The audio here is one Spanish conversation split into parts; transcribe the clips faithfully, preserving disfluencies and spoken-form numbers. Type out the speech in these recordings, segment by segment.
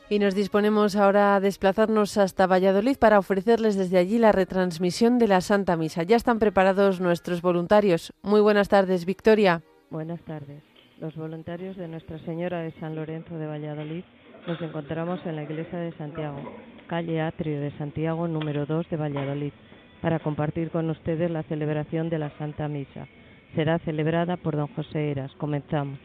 Y nos disponemos ahora a desplazarnos hasta Valladolid para ofrecerles desde allí la retransmisión de la Santa Misa. Ya están preparados nuestros voluntarios. Muy buenas tardes, Victoria. Buenas tardes. Los voluntarios de Nuestra Señora de San Lorenzo de Valladolid nos encontramos en la Iglesia de Santiago, calle Atrio de Santiago, número dos de Valladolid, para compartir con ustedes la celebración de la Santa Misa. Será celebrada por don José Eras. Comenzamos.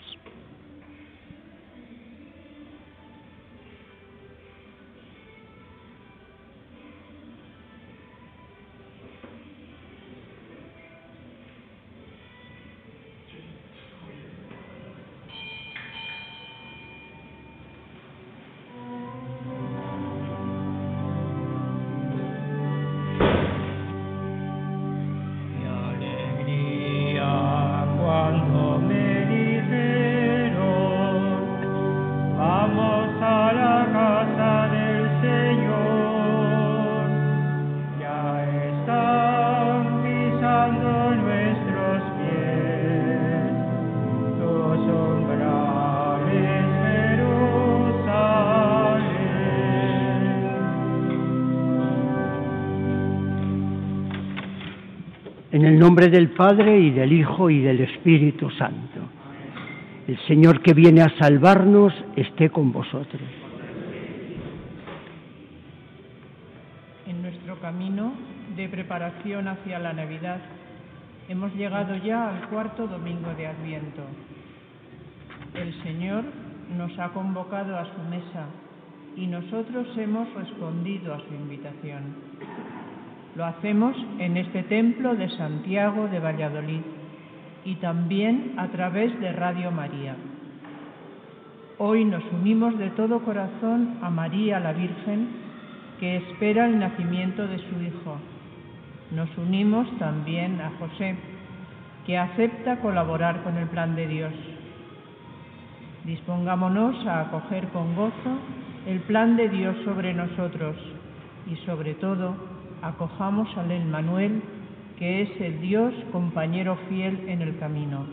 En el nombre del Padre, y del Hijo, y del Espíritu Santo. El Señor que viene a salvarnos esté con vosotros. En nuestro camino de preparación hacia la Navidad, hemos llegado ya al cuarto domingo de Adviento. El Señor nos ha convocado a su mesa y nosotros hemos respondido a su invitación. Lo hacemos en este templo de Santiago de Valladolid y también a través de Radio María. Hoy nos unimos de todo corazón a María la Virgen, que espera el nacimiento de su Hijo. Nos unimos también a José, que acepta colaborar con el plan de Dios. Dispongámonos a acoger con gozo el plan de Dios sobre nosotros y, sobre todo, acojamos al Emmanuel, que es el Dios compañero fiel en el camino.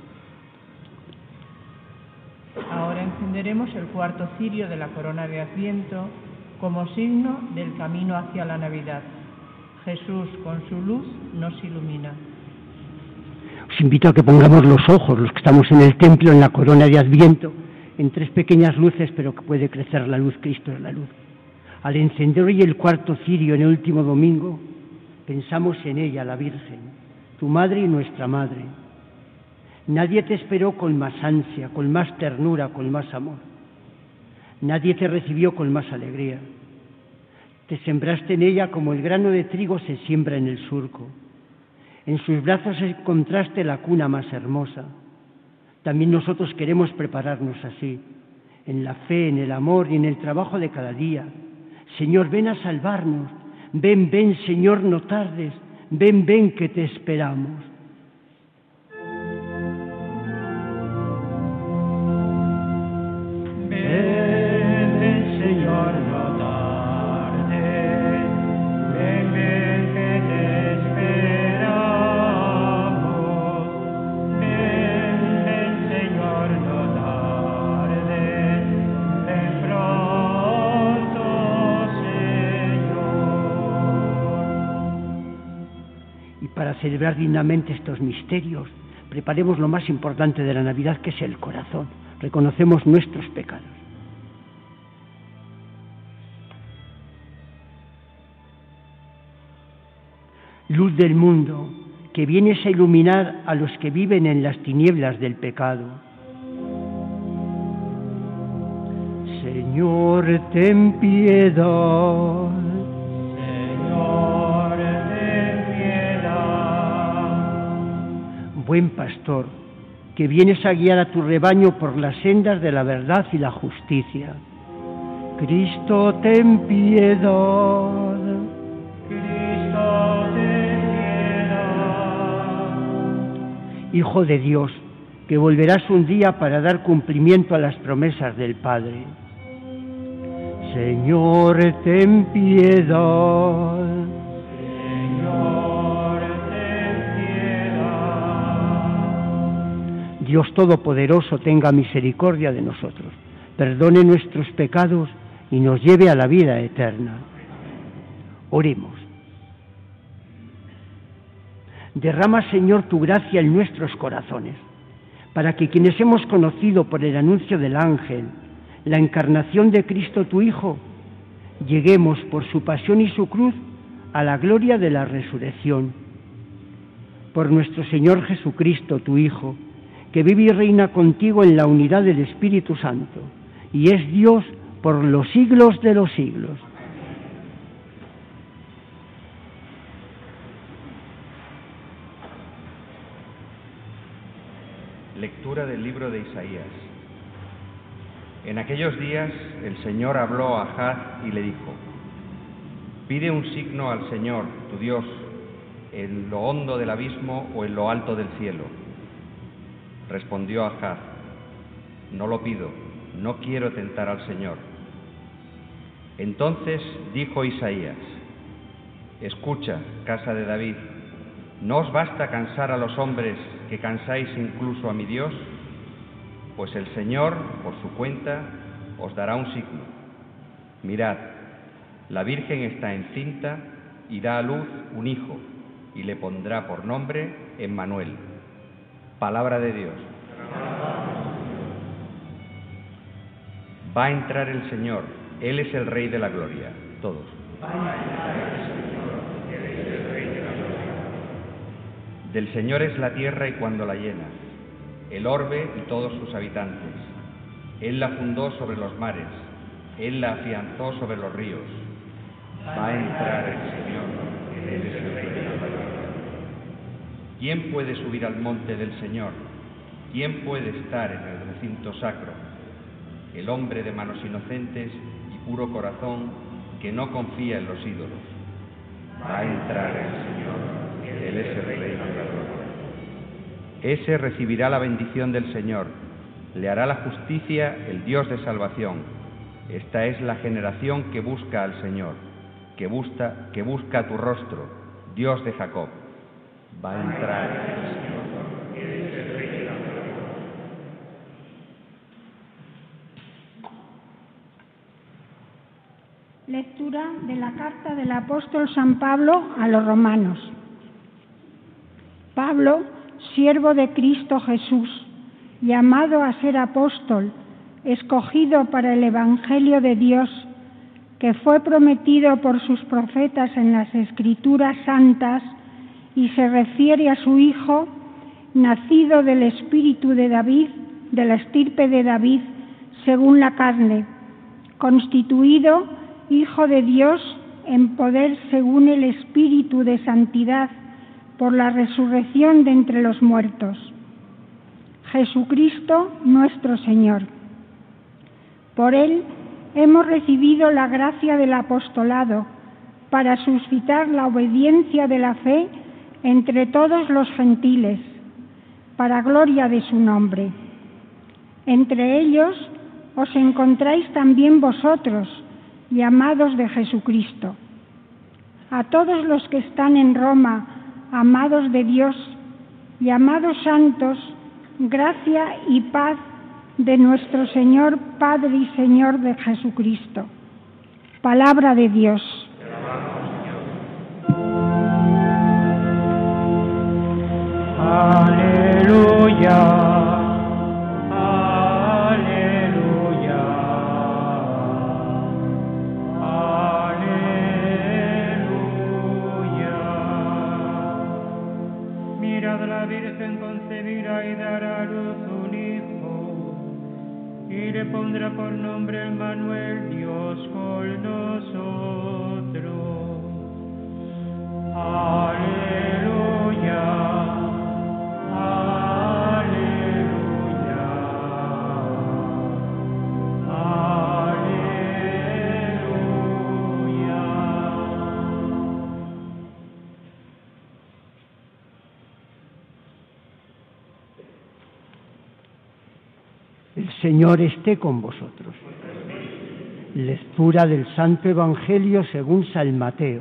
Ahora encenderemos el cuarto cirio de la corona de Adviento como signo del camino hacia la Navidad. Jesús con su luz nos ilumina. Os invito a que pongamos los ojos, los que estamos en el templo, en la corona de Adviento, en tres pequeñas luces, pero que puede crecer la luz. Cristo es la luz. Al encender hoy el cuarto cirio en el último domingo, pensamos en ella, la Virgen, tu madre y nuestra madre. Nadie te esperó con más ansia, con más ternura, con más amor. Nadie te recibió con más alegría. Te sembraste en ella como el grano de trigo se siembra en el surco. En sus brazos encontraste la cuna más hermosa. También nosotros queremos prepararnos así, en la fe, en el amor y en el trabajo de cada día. Señor, ven a salvarnos. Ven, ven, Señor, no tardes. Ven, ven, que te esperamos. Ven, ven, Señor, no tardes. Ven, ven, que te esperamos. Ven, ven, Señor, no tardes. Ven pronto, Para celebrar dignamente estos misterios, preparemos lo más importante de la Navidad, que es el corazón. Reconocemos nuestros pecados. Luz del mundo, que vienes a iluminar a los que viven en las tinieblas del pecado. Señor, ten piedad. Buen pastor, que vienes a guiar a tu rebaño por las sendas de la verdad y la justicia. Cristo, ten piedad. Cristo, ten piedad. Hijo de Dios, que volverás un día para dar cumplimiento a las promesas del Padre. Señor, ten piedad. Dios Todopoderoso tenga misericordia de nosotros, perdone nuestros pecados y nos lleve a la vida eterna. Oremos. Derrama, Señor, tu gracia en nuestros corazones, para que quienes hemos conocido por el anuncio del ángel la encarnación de Cristo tu Hijo, lleguemos por su pasión y su cruz a la gloria de la resurrección. Por nuestro Señor Jesucristo, tu Hijo, que vive y reina contigo en la unidad del Espíritu Santo, y es Dios por los siglos de los siglos. Lectura del libro de Isaías. En aquellos días el Señor habló a Ahaz y le dijo: pide un signo al Señor, tu Dios, en lo hondo del abismo o en lo alto del cielo. Respondió Ahaz: no lo pido, no quiero tentar al Señor. Entonces dijo Isaías: escucha, casa de David, ¿no os basta cansar a los hombres, que cansáis incluso a mi Dios? Pues el Señor, por su cuenta, os dará un signo. Mirad, la Virgen está encinta y da a luz un hijo, y le pondrá por nombre Emmanuel. Palabra de Dios. Va a entrar el Señor, Él es el Rey de la Gloria. Todos. Del Señor es la tierra y cuando la llena, el orbe y todos sus habitantes. Él la fundó sobre los mares, Él la afianzó sobre los ríos. Va a entrar el Señor, Él es el Rey de la Gloria. ¿Quién puede subir al monte del Señor? ¿Quién puede estar en el recinto sacro? El hombre de manos inocentes y puro corazón, que no confía en los ídolos. Va a entrar el Señor, Él es el Rey de la Gloria. Ese recibirá la bendición del Señor, le hará la justicia el Dios de salvación. Esta es la generación que busca al Señor, que busca, que busca tu rostro, Dios de Jacob. Va a entrar el Señor, Él es el Rey de la Gloria. Lectura de la carta del apóstol San Pablo a los romanos. Pablo, siervo de Cristo Jesús, llamado a ser apóstol, escogido para el Evangelio de Dios, que fue prometido por sus profetas en las Escrituras santas, y se refiere a su Hijo, nacido del espíritu de David, de la estirpe de David, según la carne, constituido Hijo de Dios en poder según el Espíritu de santidad, por la resurrección de entre los muertos. Jesucristo nuestro Señor. Por Él hemos recibido la gracia del apostolado para suscitar la obediencia de la fe entre todos los gentiles, para gloria de su nombre. Entre ellos os encontráis también vosotros, llamados de Jesucristo. A todos los que están en Roma, amados de Dios, llamados santos, gracia y paz de nuestro Señor, Padre y Señor de Jesucristo. Palabra de Dios. Aleluya. Pondrá por nombre Emmanuel, Dios con nosotros. Aleluya, aleluya, aleluya. El Señor esté con vosotros. Lectura del Santo Evangelio según San Mateo.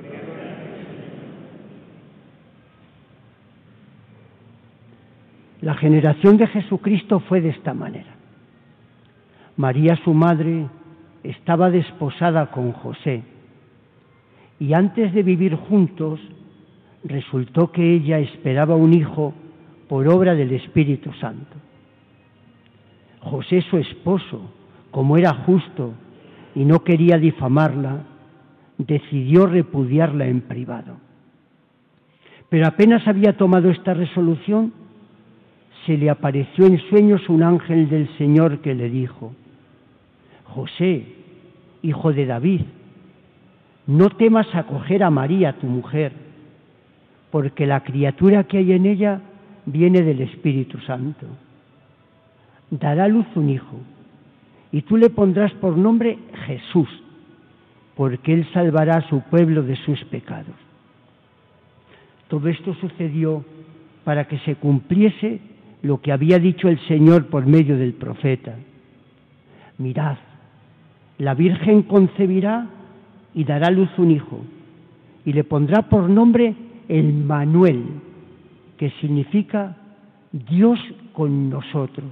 La generación de Jesucristo fue de esta manera. María, su madre, estaba desposada con José y antes de vivir juntos resultó que ella esperaba un hijo por obra del Espíritu Santo. José, su esposo, como era justo y no quería difamarla, decidió repudiarla en privado. Pero apenas había tomado esta resolución, se le apareció en sueños un ángel del Señor que le dijo: José, hijo de David, no temas acoger a María, tu mujer, porque la criatura que hay en ella viene del Espíritu Santo. Dará a luz un hijo, y tú le pondrás por nombre Jesús, porque él salvará a su pueblo de sus pecados. Todo esto sucedió para que se cumpliese lo que había dicho el Señor por medio del profeta. Mirad, la Virgen concebirá y dará a luz un hijo, y le pondrá por nombre Emmanuel, que significa Dios con nosotros.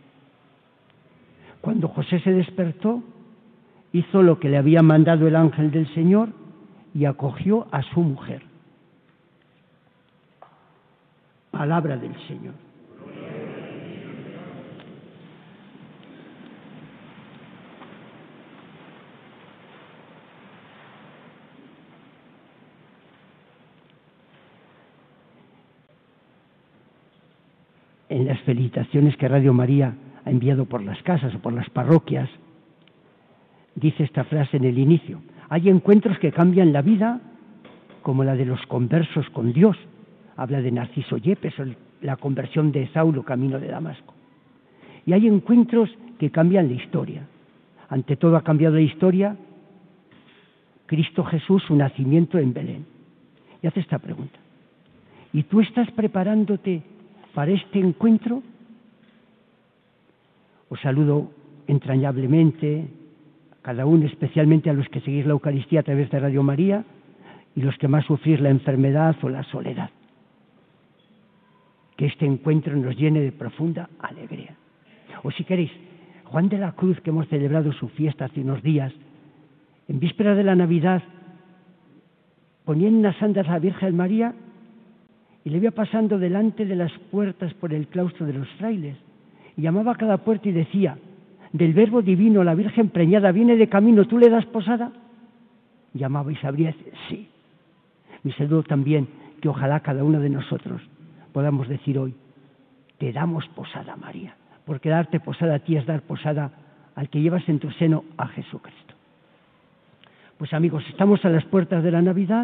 Cuando José se despertó, hizo lo que le había mandado el ángel del Señor y acogió a su mujer. Palabra del Señor. En las felicitaciones que Radio María ha enviado por las casas o por las parroquias, dice esta frase en el inicio: hay encuentros que cambian la vida, como la de los conversos con Dios. Habla de Narciso Yepes, la conversión de Saulo camino de Damasco. Y hay encuentros que cambian la historia. Ante todo ha cambiado la historia Cristo Jesús, su nacimiento en Belén. Y hace esta pregunta: ¿y tú estás preparándote para este encuentro? Os saludo entrañablemente a cada uno, especialmente a los que seguís la Eucaristía a través de Radio María y los que más sufrís la enfermedad o la soledad. Que este encuentro nos llene de profunda alegría. O si queréis, Juan de la Cruz, que hemos celebrado su fiesta hace unos días, en víspera de la Navidad, ponía en unas andas a la Virgen María y le iba pasando delante de las puertas por el claustro de los frailes, y llamaba a cada puerta y decía: del Verbo Divino, la Virgen preñada viene de camino, ¿tú le das posada? Llamaba y sabría decir sí. Mi saludo también, que ojalá cada uno de nosotros podamos decir hoy: te damos posada, María, porque darte posada a ti es dar posada al que llevas en tu seno, a Jesucristo. Pues amigos, estamos a las puertas de la Navidad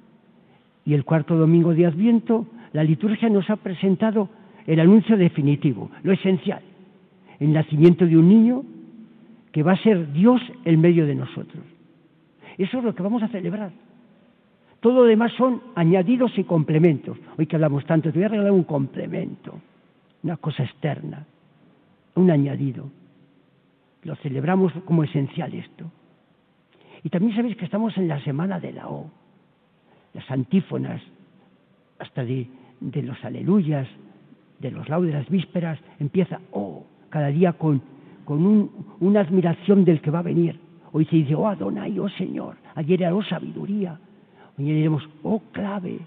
y el cuarto domingo de Adviento. La liturgia nos ha presentado el anuncio definitivo, lo esencial: el nacimiento de un niño que va a ser Dios en medio de nosotros. Eso es lo que vamos a celebrar. Todo lo demás son añadidos y complementos. Hoy que hablamos tanto, te voy a regalar un complemento, una cosa externa, un añadido. Lo celebramos como esencial esto. Y también sabéis que estamos en la semana de la O, las antífonas, hasta de, de los aleluyas, de los laudes, de las vísperas, empieza O, cada día con, con un, una admiración del que va a venir. Hoy se dice: oh Adonai, oh Señor. Ayer era oh sabiduría. Hoy diremos: oh clave.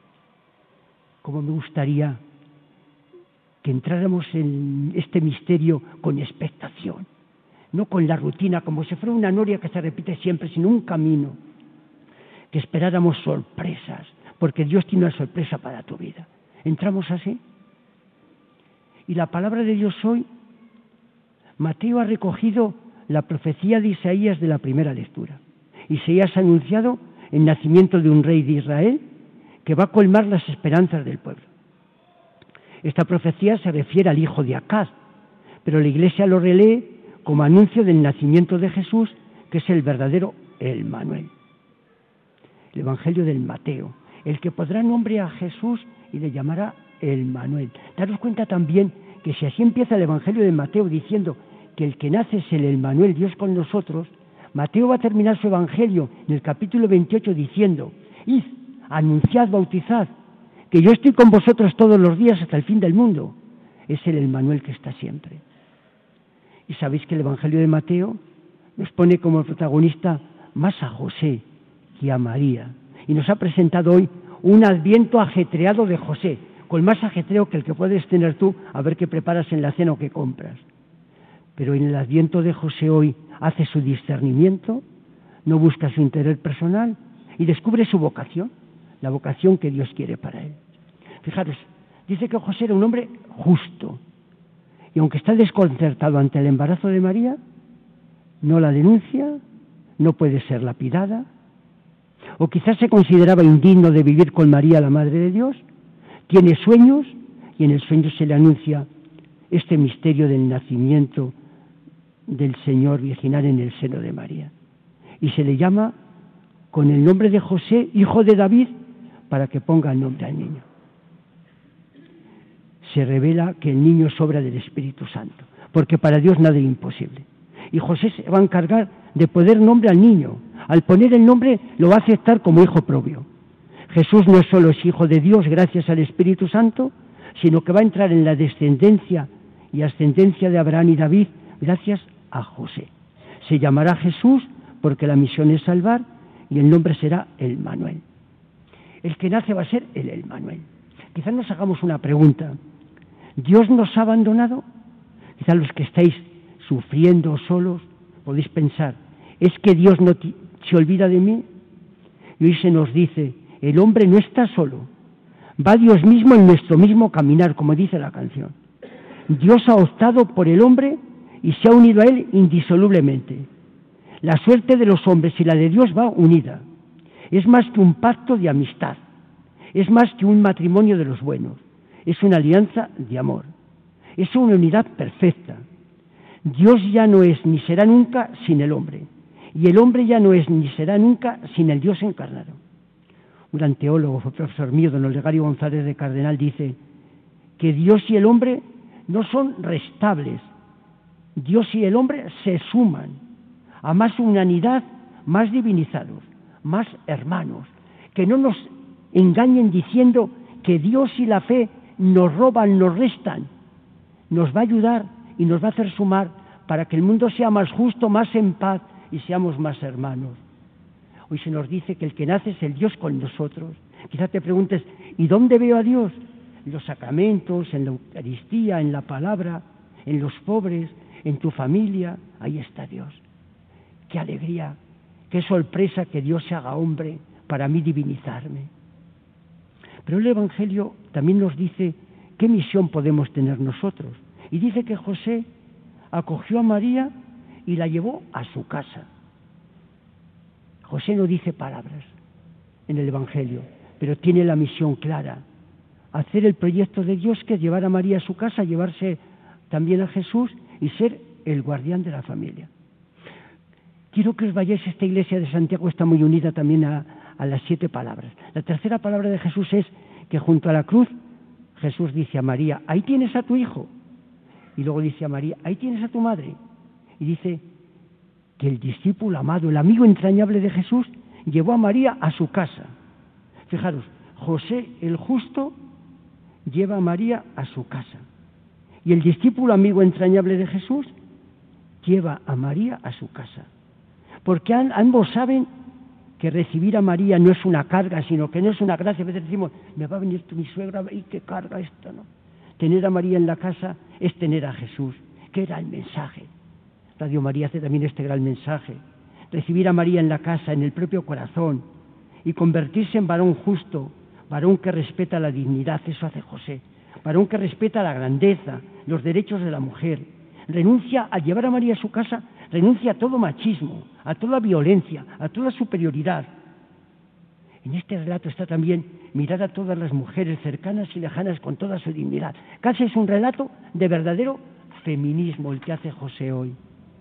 Cómo me gustaría que entráramos en este misterio con expectación, no con la rutina, como si fuera una noria que se repite siempre, sino un camino. Que esperáramos sorpresas, porque Dios tiene una sorpresa para tu vida. ¿Entramos así? Y la palabra de Dios hoy, Mateo ha recogido la profecía de Isaías de la primera lectura. Isaías ha anunciado el nacimiento de un rey de Israel que va a colmar las esperanzas del pueblo. Esta profecía se refiere al hijo de Acaz, pero la Iglesia lo relee como anuncio del nacimiento de Jesús, que es el verdadero Emmanuel. El Evangelio del Mateo: el que pondrá nombre a Jesús y le llamará Emmanuel. Daros cuenta también que si así empieza el Evangelio de Mateo diciendo que el que nace es el Emmanuel, Dios con nosotros, Mateo va a terminar su Evangelio en el capítulo veintiocho diciendo: id, anunciad, bautizad, que yo estoy con vosotros todos los días hasta el fin del mundo. Es el Emmanuel que está siempre. Y sabéis que el Evangelio de Mateo nos pone como protagonista más a José que a María. Y nos ha presentado hoy un adviento ajetreado de José, con más ajetreo que el que puedes tener tú a ver qué preparas en la cena o qué compras. Pero en el adviento de José hoy hace su discernimiento, no busca su interés personal y descubre su vocación, la vocación que Dios quiere para él. Fijaros, dice que José era un hombre justo y aunque está desconcertado ante el embarazo de María, no la denuncia, no puede ser lapidada, o quizás se consideraba indigno de vivir con María, la Madre de Dios, tiene sueños y en el sueño se le anuncia este misterio del nacimiento del Señor virginal en el seno de María. Y se le llama con el nombre de José, hijo de David, para que ponga el nombre al niño. Se revela que el niño es obra del Espíritu Santo, porque para Dios nada es imposible. Y José se va a encargar de poner nombre al niño. Al poner el nombre lo va a aceptar como hijo propio. Jesús no solo es hijo de Dios gracias al Espíritu Santo, sino que va a entrar en la descendencia y ascendencia de Abraham y David gracias a José. Se llamará Jesús porque la misión es salvar y el nombre será Emmanuel. El que nace va a ser el Emmanuel. Quizás nos hagamos una pregunta. ¿Dios nos ha abandonado? Quizás los que estáis sufriendo solos podéis pensar, ¿es que Dios no se olvida de mí? Y hoy se nos dice, el hombre no está solo, va Dios mismo en nuestro mismo caminar, como dice la canción. Dios ha optado por el hombre y se ha unido a él indisolublemente. La suerte de los hombres y la de Dios va unida. Es más que un pacto de amistad, es más que un matrimonio de los buenos, es una alianza de amor, es una unidad perfecta. Dios ya no es ni será nunca sin el hombre, y el hombre ya no es ni será nunca sin el Dios encarnado. Un gran teólogo, fue profesor mío, don Olegario González de Cardenal, dice que Dios y el hombre no son restables, Dios y el hombre se suman a más humanidad, más divinizados, más hermanos, que no nos engañen diciendo que Dios y la fe nos roban, nos restan, nos va a ayudar y nos va a hacer sumar para que el mundo sea más justo, más en paz y seamos más hermanos. Hoy se nos dice que el que nace es el Dios con nosotros. Quizás te preguntes, ¿y dónde veo a Dios? En los sacramentos, en la Eucaristía, en la palabra, en los pobres, en tu familia, ahí está Dios. Qué alegría, qué sorpresa que Dios se haga hombre para mí divinizarme. Pero el Evangelio también nos dice qué misión podemos tener nosotros. Y dice que José acogió a María y la llevó a su casa. José no dice palabras en el Evangelio, pero tiene la misión clara, hacer el proyecto de Dios, que es llevar a María a su casa, llevarse también a Jesús y ser el guardián de la familia. Quiero que os vayáis, esta iglesia de Santiago está muy unida también a, a las siete palabras. La tercera palabra de Jesús es que junto a la cruz Jesús dice a María, ahí tienes a tu hijo. Y luego dice a María, ahí tienes a tu madre. Y dice que el discípulo amado, el amigo entrañable de Jesús, llevó a María a su casa. Fijaros, José el justo lleva a María a su casa. Y el discípulo amigo entrañable de Jesús lleva a María a su casa. Porque ambos saben que recibir a María no es una carga, sino que no es una gracia. A veces decimos, me va a venir mi suegra, y qué carga esto, ¿no? Tener a María en la casa es tener a Jesús, que era el mensaje. Radio María hace también este gran mensaje. Recibir a María en la casa, en el propio corazón, y convertirse en varón justo, varón que respeta la dignidad, eso hace José. Varón que respeta la grandeza, los derechos de la mujer. Renuncia a llevar a María a su casa, renuncia a todo machismo, a toda violencia, a toda superioridad. En este relato está también mirar a todas las mujeres cercanas y lejanas con toda su dignidad. Casi es un relato de verdadero feminismo el que hace José hoy.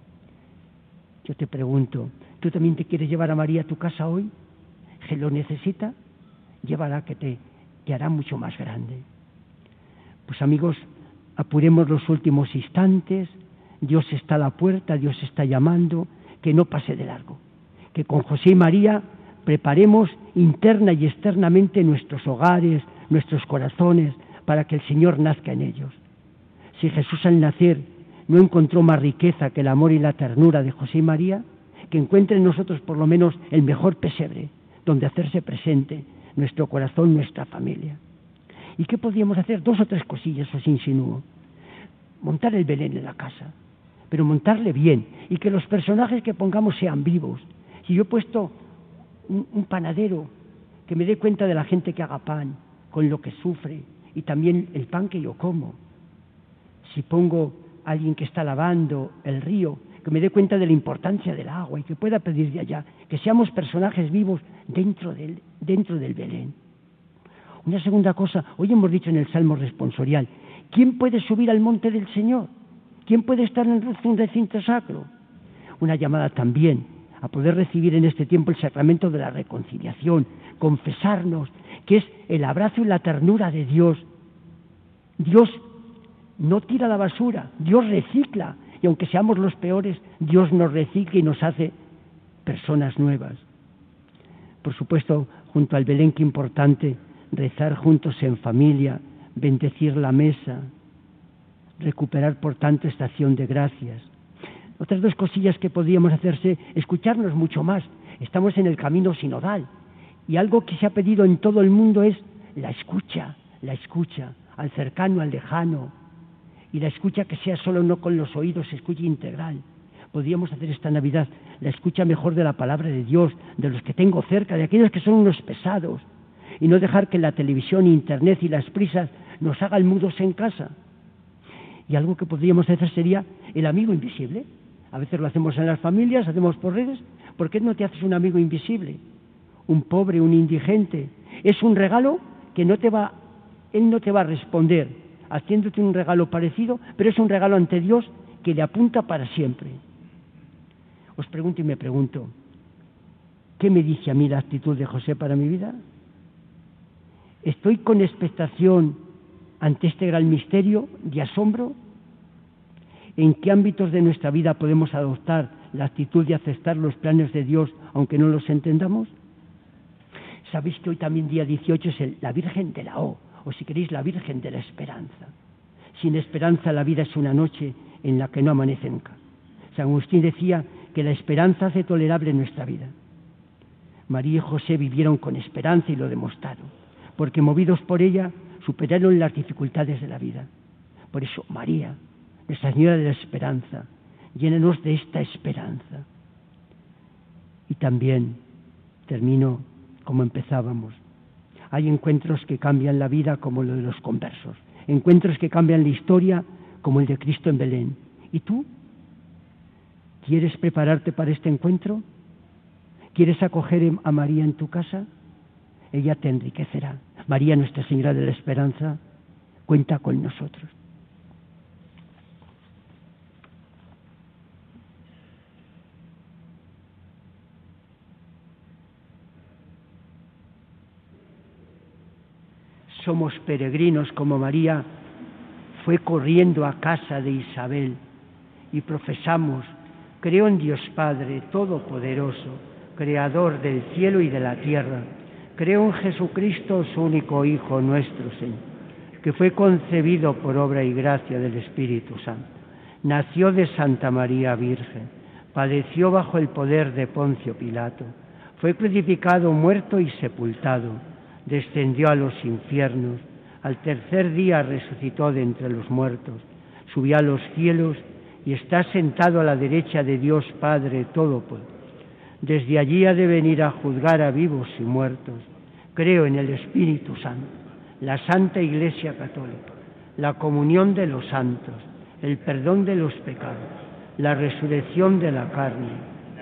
Yo te pregunto, ¿tú también te quieres llevar a María a tu casa hoy? ¿Que lo necesita? Llévala, que te, te hará mucho más grande. Pues amigos, apuremos los últimos instantes. Dios está a la puerta, Dios está llamando, que no pase de largo. Que con José y María preparemos interna y externamente nuestros hogares, nuestros corazones, para que el Señor nazca en ellos. Si Jesús al nacer no encontró más riqueza que el amor y la ternura de José y María, que encuentre en nosotros por lo menos el mejor pesebre, donde hacerse presente nuestro corazón, nuestra familia. ¿Y qué podríamos hacer? Dos o tres cosillas os insinúo. Montar el Belén en la casa, pero montarle bien, y que los personajes que pongamos sean vivos. Si yo he puesto un, un panadero, que me dé cuenta de la gente que haga pan, con lo que sufre, y también el pan que yo como. Si pongo a alguien que está lavando el río, que me dé cuenta de la importancia del agua y que pueda pedir de allá, que seamos personajes vivos dentro del, dentro del Belén. Una segunda cosa, hoy hemos dicho en el Salmo responsorial, ¿quién puede subir al monte del Señor? ¿Quién puede estar en un recinto sacro? Una llamada también a poder recibir en este tiempo el sacramento de la reconciliación, confesarnos, que es el abrazo y la ternura de Dios. Dios no tira la basura, Dios recicla, y aunque seamos los peores, Dios nos recicla y nos hace personas nuevas. Por supuesto, junto al Belén, qué importante rezar juntos en familia, bendecir la mesa, recuperar por tanto esta acción de gracias. Otras dos cosillas que podríamos hacerse, escucharnos mucho más. Estamos en el camino sinodal y algo que se ha pedido en todo el mundo es la escucha, la escucha al cercano, al lejano, y la escucha que sea solo no con los oídos, escucha integral. Podríamos hacer esta Navidad la escucha mejor de la palabra de Dios, de los que tengo cerca, de aquellos que son unos pesados, y no dejar que la televisión, internet y las prisas nos hagan mudos en casa. Y algo que podríamos hacer sería el amigo invisible. A veces lo hacemos en las familias, hacemos por redes. ¿Por qué no te haces un amigo invisible? Un pobre, un indigente. Es un regalo que no te va, él no te va a responder haciéndote un regalo parecido, pero es un regalo ante Dios que le apunta para siempre. Os pregunto y me pregunto, ¿qué me dice a mí la actitud de José para mi vida? ¿Estoy con expectación ante este gran misterio de asombro? ¿En qué ámbitos de nuestra vida podemos adoptar la actitud de aceptar los planes de Dios aunque no los entendamos? Sabéis que hoy también día dieciocho es el, la Virgen de la O, o si queréis la Virgen de la Esperanza. Sin esperanza la vida es una noche en la que no amanece nunca. San Agustín decía que la esperanza hace tolerable nuestra vida. María y José vivieron con esperanza y lo demostraron, porque movidos por ella superaron las dificultades de la vida. Por eso, María, Nuestra Señora de la Esperanza, llénanos de esta esperanza. Y también, termino como empezábamos, hay encuentros que cambian la vida como lo de los conversos, encuentros que cambian la historia como el de Cristo en Belén. ¿Y tú? ¿Quieres prepararte para este encuentro? ¿Quieres acoger a María en tu casa? Ella te enriquecerá. María, Nuestra Señora de la Esperanza, cuenta con nosotros. Somos peregrinos como María fue corriendo a casa de Isabel y profesamos: creo en Dios Padre Todopoderoso, Creador del cielo y de la tierra. Creo en Jesucristo, su único Hijo, nuestro Señor, que fue concebido por obra y gracia del Espíritu Santo. Nació de Santa María Virgen, padeció bajo el poder de Poncio Pilato, fue crucificado, muerto y sepultado, descendió a los infiernos, al tercer día resucitó de entre los muertos, subió a los cielos y está sentado a la derecha de Dios Padre Todopoderoso. Desde allí ha de venir a juzgar a vivos y muertos. Creo en el Espíritu Santo, la Santa Iglesia Católica, la comunión de los santos, el perdón de los pecados, la resurrección de la carne.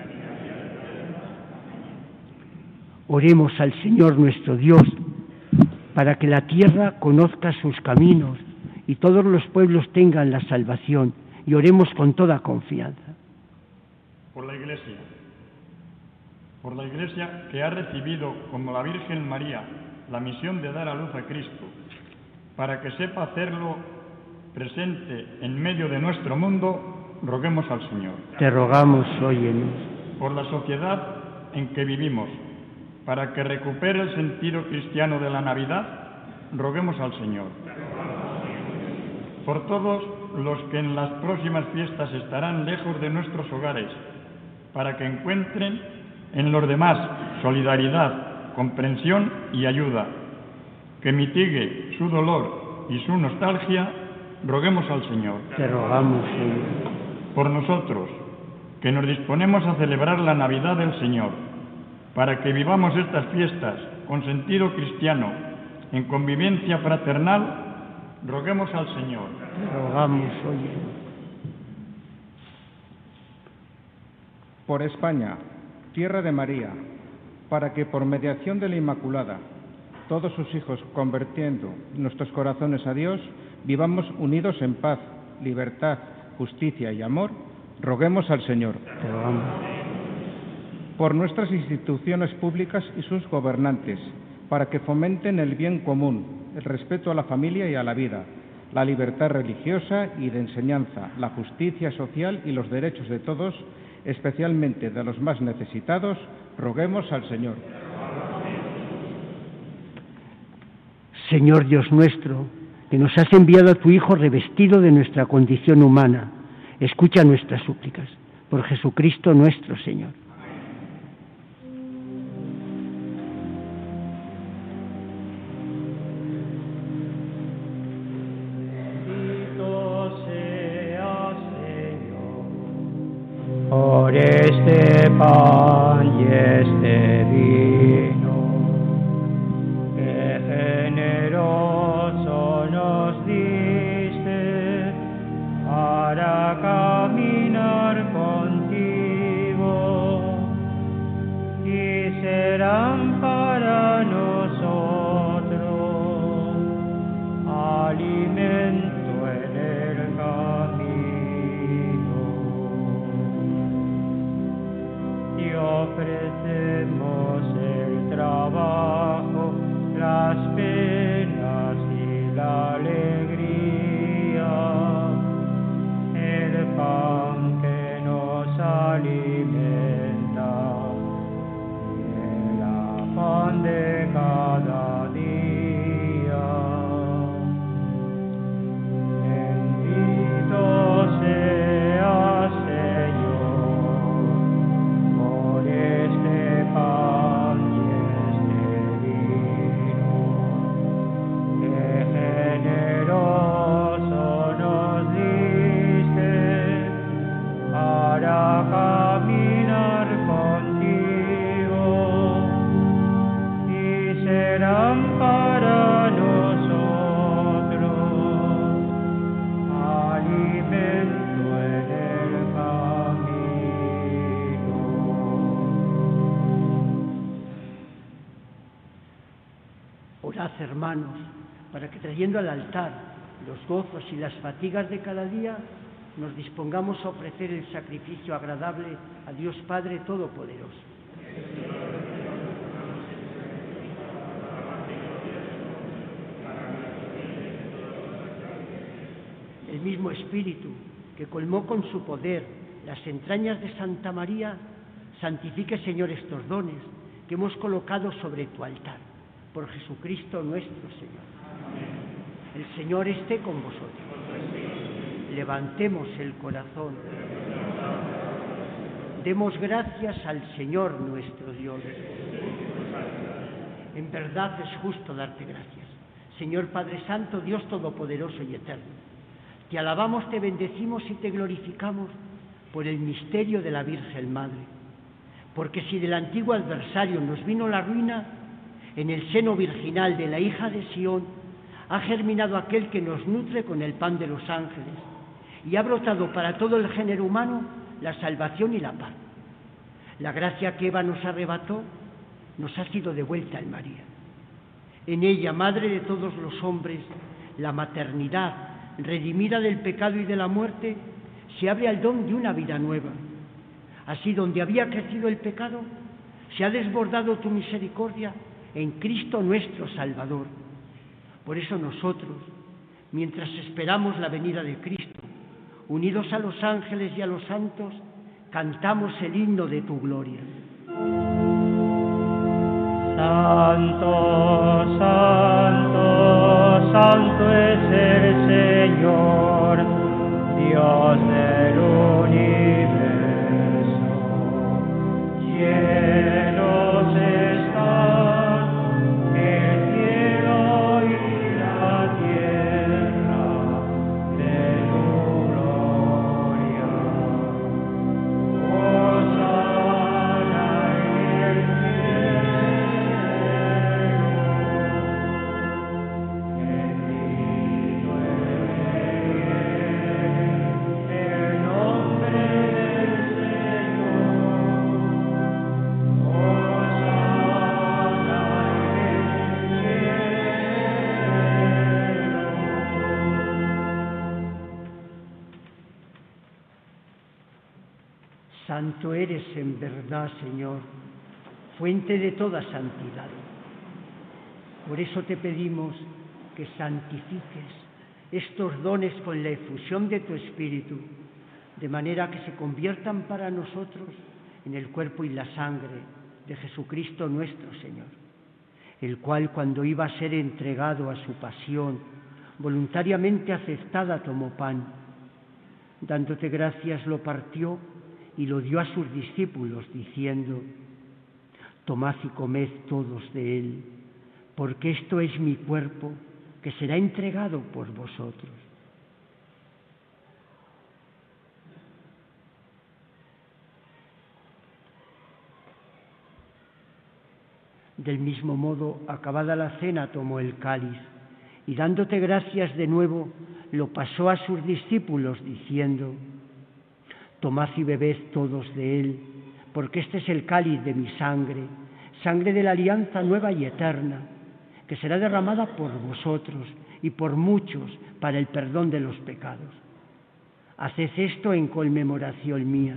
Oremos al Señor nuestro Dios para que la tierra conozca sus caminos y todos los pueblos tengan la salvación, y oremos con toda confianza. Por la Iglesia, por la Iglesia que ha recibido como la Virgen María la misión de dar a luz a Cristo, para que sepa hacerlo presente en medio de nuestro mundo, roguemos al Señor. Te rogamos, óyenos. Por la sociedad en que vivimos, para que recupere el sentido cristiano de la Navidad, roguemos al Señor. Por todos los que en las próximas fiestas estarán lejos de nuestros hogares, para que encuentren en los demás solidaridad, comprensión y ayuda, que mitigue su dolor y su nostalgia, roguemos al Señor. Te rogamos, Señor. Por nosotros, que nos disponemos a celebrar la Navidad del Señor, para que vivamos estas fiestas con sentido cristiano, en convivencia fraternal, roguemos al Señor. Te rogamos, oye. Por España, tierra de María, para que por mediación de la Inmaculada, todos sus hijos convirtiendo nuestros corazones a Dios, vivamos unidos en paz, libertad, justicia y amor, roguemos al Señor. Te rogamos. Por nuestras instituciones públicas y sus gobernantes, para que fomenten el bien común, el respeto a la familia y a la vida, la libertad religiosa y de enseñanza, la justicia social y los derechos de todos, especialmente de los más necesitados, roguemos al Señor. Señor Dios nuestro, que nos has enviado a tu Hijo revestido de nuestra condición humana, escucha nuestras súplicas. Por Jesucristo nuestro Señor. Por este pan y este vino, que generoso nos diste para caminar contigo, y serán para nosotros alimento en el camino. Y ofrecemos el trabajo, las penas y la alegría, el pan que nos alimenta y el afán de cada día. Bendito seas, caminar contigo, y serán para nosotros alimento en el camino. Orad, hermanos, para que trayendo al altar los gozos y las fatigas de cada día, nos dispongamos a ofrecer el sacrificio agradable a Dios Padre Todopoderoso. El mismo Espíritu que colmó con su poder las entrañas de Santa María, santifique, Señor, estos dones que hemos colocado sobre tu altar. Por Jesucristo nuestro Señor. El Señor esté con vosotros. Levantemos el corazón. Demos gracias al Señor nuestro Dios. En verdad es justo darte gracias, Señor Padre Santo, Dios Todopoderoso y Eterno. Te alabamos, te bendecimos y te glorificamos por el misterio de la Virgen Madre. Porque si del antiguo adversario nos vino la ruina, en el seno virginal de la hija de Sión ha germinado aquel que nos nutre con el pan de los ángeles, y ha brotado para todo el género humano la salvación y la paz. La gracia que Eva nos arrebató nos ha sido devuelta en María. En ella, madre de todos los hombres, la maternidad, redimida del pecado y de la muerte, se abre al don de una vida nueva. Así, donde había crecido el pecado, se ha desbordado tu misericordia en Cristo nuestro Salvador. Por eso nosotros, mientras esperamos la venida de Cristo, unidos a los ángeles y a los santos, cantamos el himno de tu gloria. Santo, santo, santo es el Señor, Dios del universo, cielos están, el cielo y la tierra de tu gloria. Hosana en el cielo, el nombre del Señor. Hosana en el cielo. Santo eres en verdad, Señor, fuente de toda santidad. Por eso te pedimos que santifiques estos dones con la efusión de tu Espíritu, de manera que se conviertan para nosotros en el cuerpo y la sangre de Jesucristo nuestro Señor, el cual, cuando iba a ser entregado a su pasión, voluntariamente aceptada, tomó pan, dándote gracias lo partió y lo dio a sus discípulos, diciendo: tomad y comed todos de él, porque esto es mi cuerpo, que será entregado por vosotros. Del mismo modo, acabada la cena, tomó el cáliz, y dándote gracias de nuevo, lo pasó a sus discípulos, diciendo: tomad y bebed todos de él, porque este es el cáliz de mi sangre, sangre de la alianza nueva y eterna, que será derramada por vosotros y por muchos para el perdón de los pecados. Haced esto en conmemoración mía.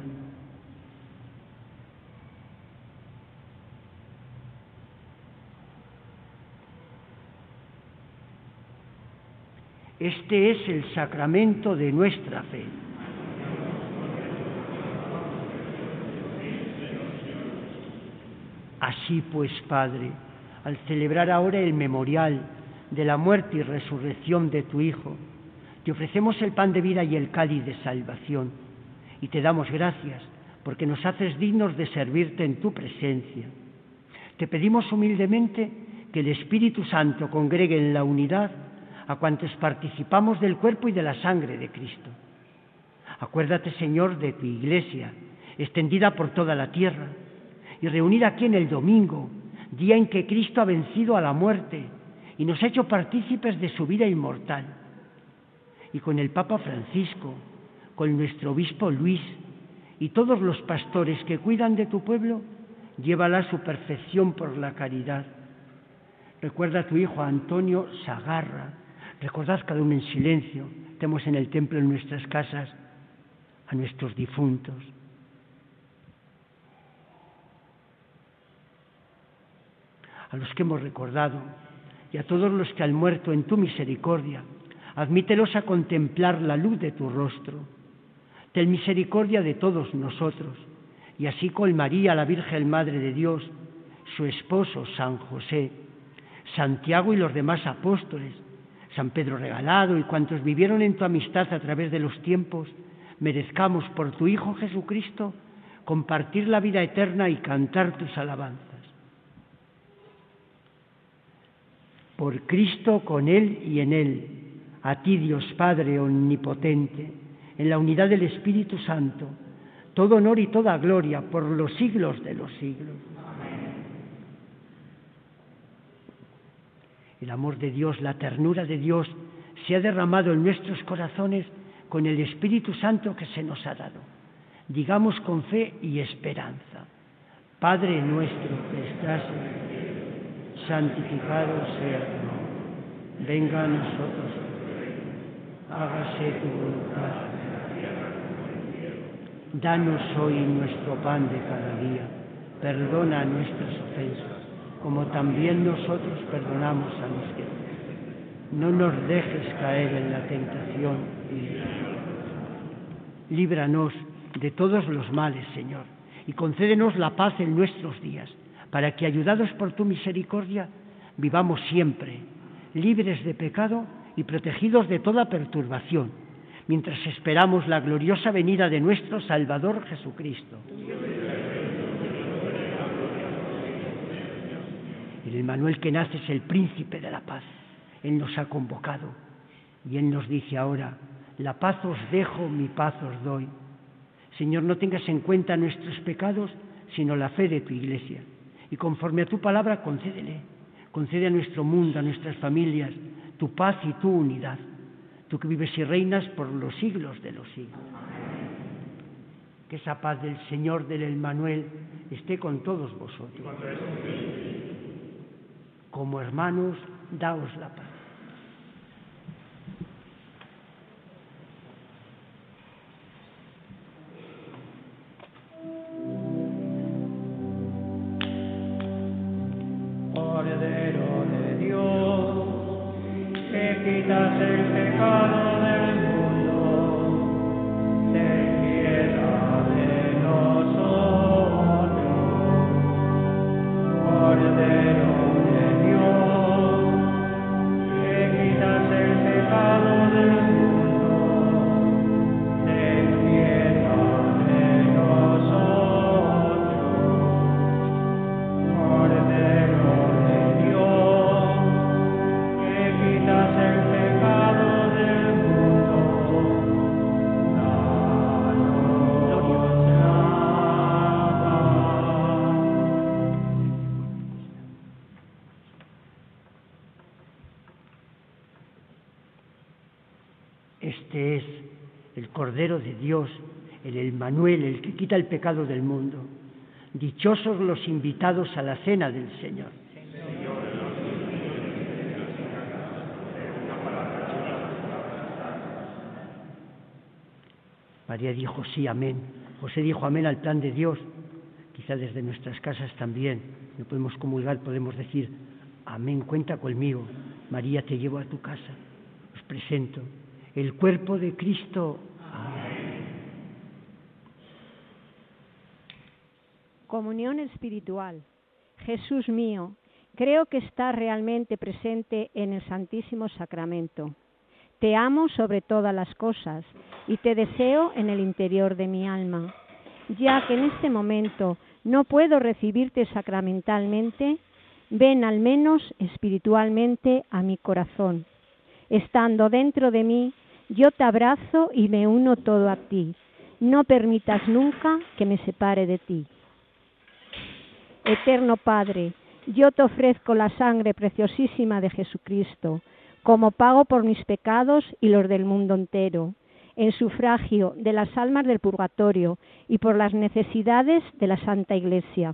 Este es el sacramento de nuestra fe. Así pues, Padre, al celebrar ahora el memorial de la muerte y resurrección de tu Hijo, te ofrecemos el pan de vida y el cáliz de salvación, y te damos gracias porque nos haces dignos de servirte en tu presencia. Te pedimos humildemente que el Espíritu Santo congregue en la unidad a cuantos participamos del cuerpo y de la sangre de Cristo. Acuérdate, Señor, de tu Iglesia, extendida por toda la tierra, y reunida aquí en el domingo, día en que Cristo ha vencido a la muerte y nos ha hecho partícipes de su vida inmortal. Y con el Papa Francisco, con nuestro obispo Luis y todos los pastores que cuidan de tu pueblo, llévala a su perfección por la caridad. Recuerda a tu hijo Antonio Sagarra. Recordad cada uno en silencio, estemos en el templo, en nuestras casas, a nuestros difuntos. A los que hemos recordado y a todos los que han muerto en tu misericordia, admítelos a contemplar la luz de tu rostro. Ten misericordia de todos nosotros, y así con María, la Virgen Madre de Dios, su esposo San José, Santiago y los demás apóstoles, San Pedro Regalado y cuantos vivieron en tu amistad a través de los tiempos, merezcamos por tu Hijo Jesucristo compartir la vida eterna y cantar tus alabanzas. Por Cristo, con Él y en Él, a ti, Dios Padre omnipotente, en la unidad del Espíritu Santo, todo honor y toda gloria por los siglos de los siglos. Amén. El amor de Dios, la ternura de Dios, se ha derramado en nuestros corazones con el Espíritu Santo que se nos ha dado. Digamos con fe y esperanza: Padre nuestro que estás en el cielo, santificado sea tu nombre. Venga a nosotros tu reino. Hágase tu voluntad. Danos hoy nuestro pan de cada día. Perdona nuestras ofensas, como también nosotros perdonamos a los que nos ofenden. No nos dejes caer en la tentación y líbranos de todos los males, Señor, y concédenos la paz en nuestros días, para que, ayudados por tu misericordia, vivamos siempre libres de pecado y protegidos de toda perturbación, mientras esperamos la gloriosa venida de nuestro Salvador Jesucristo. El Emmanuel que nace es el príncipe de la paz. Él nos ha convocado y Él nos dice ahora: la paz os dejo, mi paz os doy. Señor, no tengas en cuenta nuestros pecados, sino la fe de tu Iglesia. Y conforme a tu palabra, concédele, concede a nuestro mundo, a nuestras familias, tu paz y tu unidad. Tú que vives y reinas por los siglos de los siglos. Que esa paz del Señor, del Emmanuel, esté con todos vosotros. Como hermanos, daos la paz. Cordero de Dios, que quitas el pecado del mundo, ten piedad de nosotros. Cordero de Dios, que quitas el pecado del mundo, ten piedad de nosotros. Cordero de Dios, que quitas el pecado del mundo, danos la paz. Este es el Cordero de Dios, el Emmanuel, el que quita el pecado del mundo. Dichosos los invitados a la cena del Señor. María dijo sí, amén. José dijo amén al plan de Dios. Quizá desde nuestras casas también. No podemos comulgar, podemos decir amén, cuenta conmigo. María, te llevo a tu casa. Os presento el cuerpo de Cristo. Amén. Comunión espiritual. Jesús mío, creo que estás realmente presente en el Santísimo Sacramento. Te amo sobre todas las cosas y te deseo en el interior de mi alma. Ya que en este momento no puedo recibirte sacramentalmente, ven al menos espiritualmente a mi corazón. Estando dentro de mí, yo te abrazo y me uno todo a ti. No permitas nunca que me separe de ti. Eterno Padre, yo te ofrezco la sangre preciosísima de Jesucristo, como pago por mis pecados y los del mundo entero, en sufragio de las almas del purgatorio y por las necesidades de la Santa Iglesia.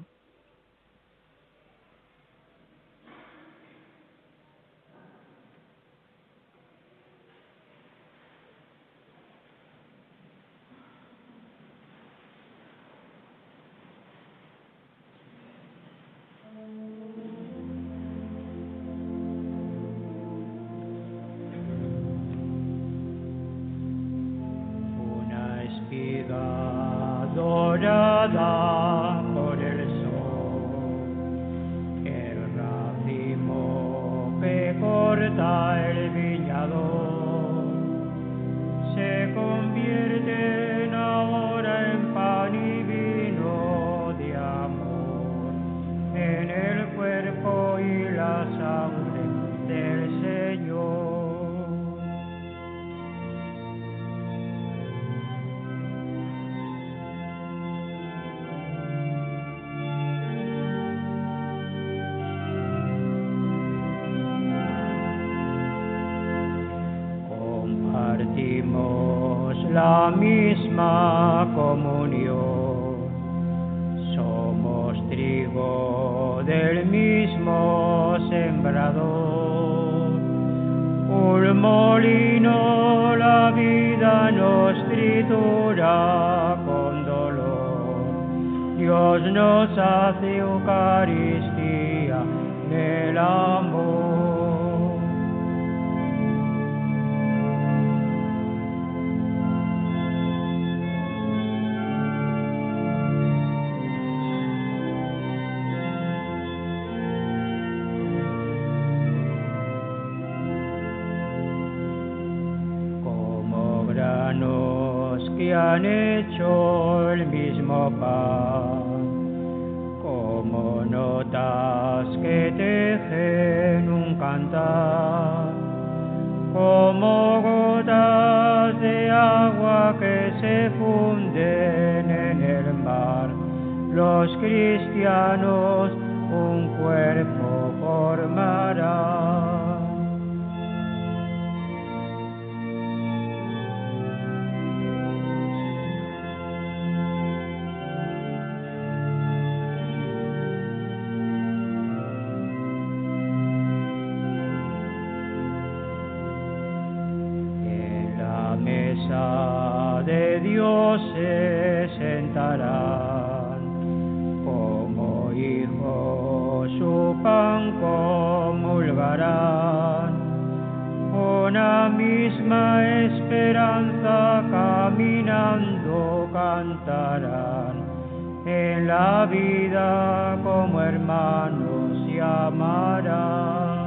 Una espiga dorada por el sol, el racimo que corta el viñador, se convierten ahora en pan y vino de amor, en el cuerpo y la sangre del Señor. Compartimos la misma comunión, somos trigo del mismo sembrador. Un molino la vida nos tritura con dolor, Dios nos hace Eucaristía del amor. y han hecho el mismo pan, como notas que tejen un cantar, como gotas de agua que se funden en el mar. Los cristianos un cuerpo formarán. En la mesa de Dios se sentarán, como hijos su pan comulgarán, una misma esperanza caminando cantarán, en la vida como hermanos se amarán.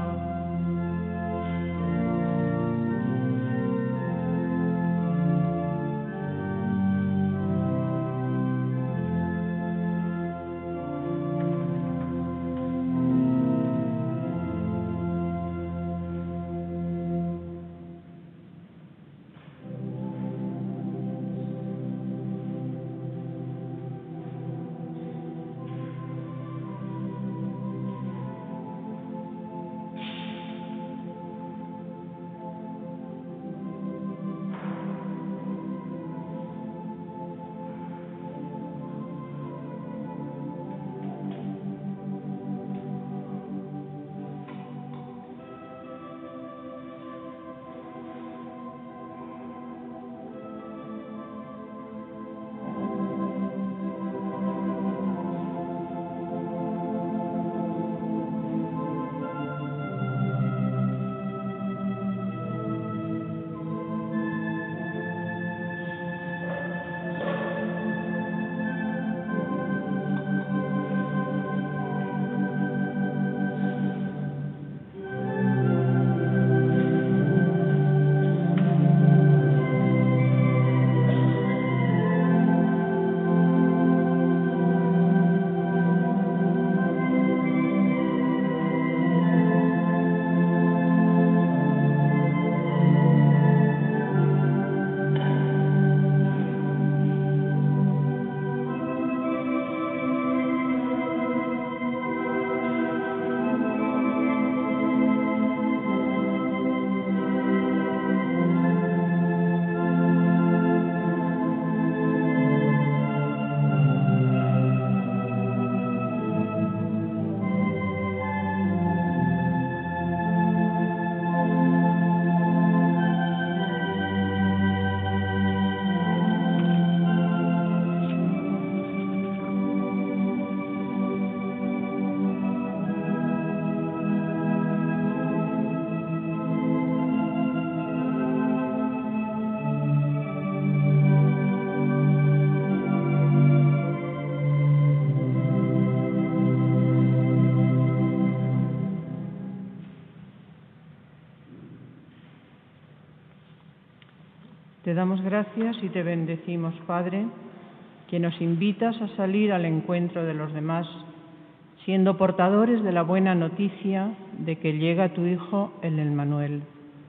Te damos gracias y te bendecimos, Padre, que nos invitas a salir al encuentro de los demás, siendo portadores de la buena noticia de que llega tu Hijo, el Emmanuel.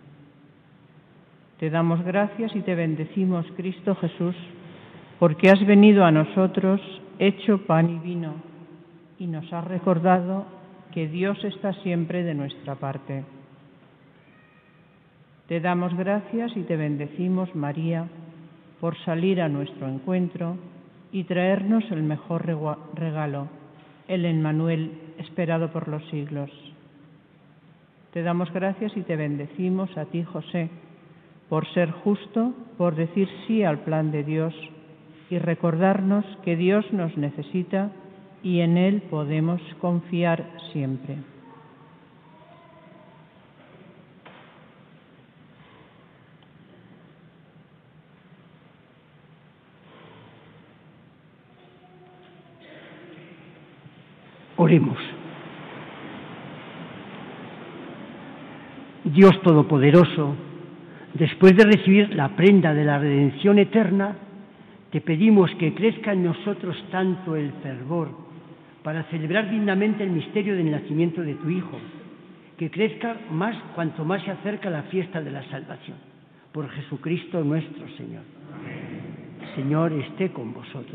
Te damos gracias y te bendecimos, Cristo Jesús, porque has venido a nosotros hecho pan y vino, y nos has recordado que Dios está siempre de nuestra parte. Te damos gracias y te bendecimos, María, por salir a nuestro encuentro y traernos el mejor regalo, el Emmanuel, esperado por los siglos. Te damos gracias y te bendecimos a ti, José, por ser justo, por decir sí al plan de Dios y recordarnos que Dios nos necesita y en Él podemos confiar siempre. Oremos. Dios Todopoderoso, después de recibir la prenda de la redención eterna, te pedimos que crezca en nosotros tanto el fervor para celebrar dignamente el misterio del nacimiento de tu Hijo, que crezca más cuanto más se acerca la fiesta de la salvación. Por Jesucristo nuestro Señor. El Señor esté con vosotros.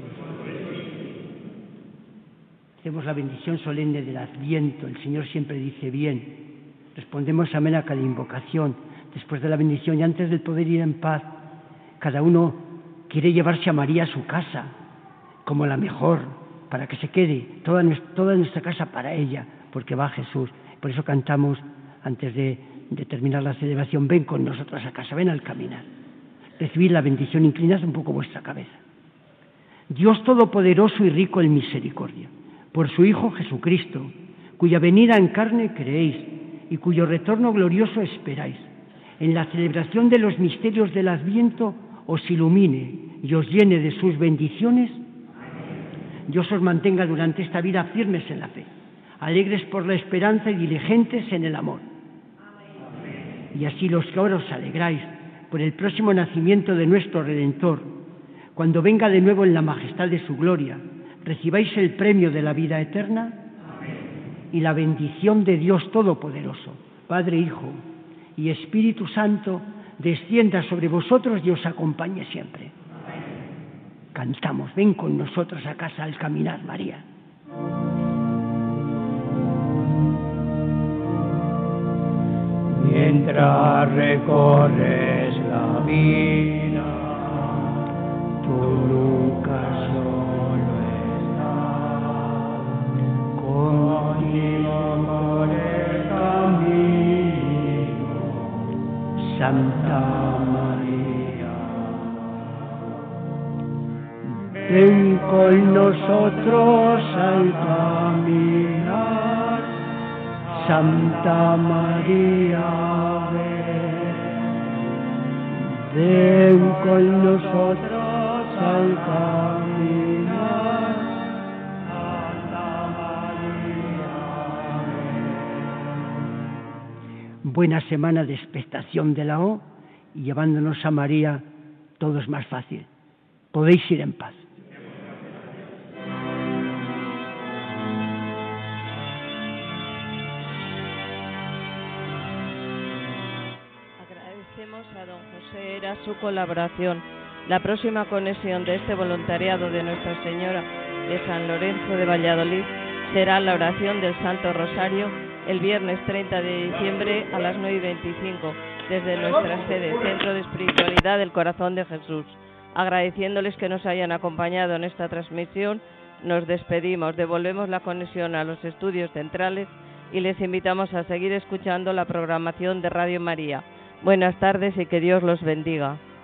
Hacemos la bendición solemne del Adviento. El Señor siempre dice bien. Respondemos amén a cada invocación. Después de la bendición y antes de poder ir en paz, cada uno quiere llevarse a María a su casa como la mejor, para que se quede toda nuestra, toda nuestra casa para ella, porque va Jesús. Por eso cantamos antes de, de terminar la celebración: ven con nosotros a casa, ven al caminar. Recibid la bendición, inclinad un poco vuestra cabeza. Dios Todopoderoso y rico en misericordia, por su Hijo Jesucristo, cuya venida en carne creéis y cuyo retorno glorioso esperáis, en la celebración de los misterios del Adviento os ilumine y os llene de sus bendiciones. Dios os mantenga durante esta vida firmes en la fe, alegres por la esperanza y diligentes en el amor. Y así los que ahora os alegráis por el próximo nacimiento de nuestro Redentor, cuando venga de nuevo en la majestad de su gloria, recibáis el premio de la vida eterna y la bendición de Dios Todopoderoso, Padre, Hijo y Espíritu Santo, descienda sobre vosotros y os acompañe siempre. Cantamos: ven con nosotros a casa al caminar, María. Mientras recorres la vida, tú nunca solo estás contigo por el camino, Santa María. Ven con nosotros al caminar, Santa María, ven, ven con nosotros al caminar, Santa María, ven. Buena semana de expectación de la O, y llevándonos a María todo es más fácil. Podéis ir en paz. A don José era su colaboración. La próxima conexión de este voluntariado de Nuestra Señora de San Lorenzo de Valladolid será la oración del Santo Rosario el viernes treinta de diciembre a las nueve y veinticinco desde nuestra sede, Centro de Espiritualidad del Corazón de Jesús. Agradeciéndoles que nos hayan acompañado en esta transmisión, nos despedimos, devolvemos la conexión a los estudios centrales y les invitamos a seguir escuchando la programación de Radio María. Buenas tardes y que Dios los bendiga.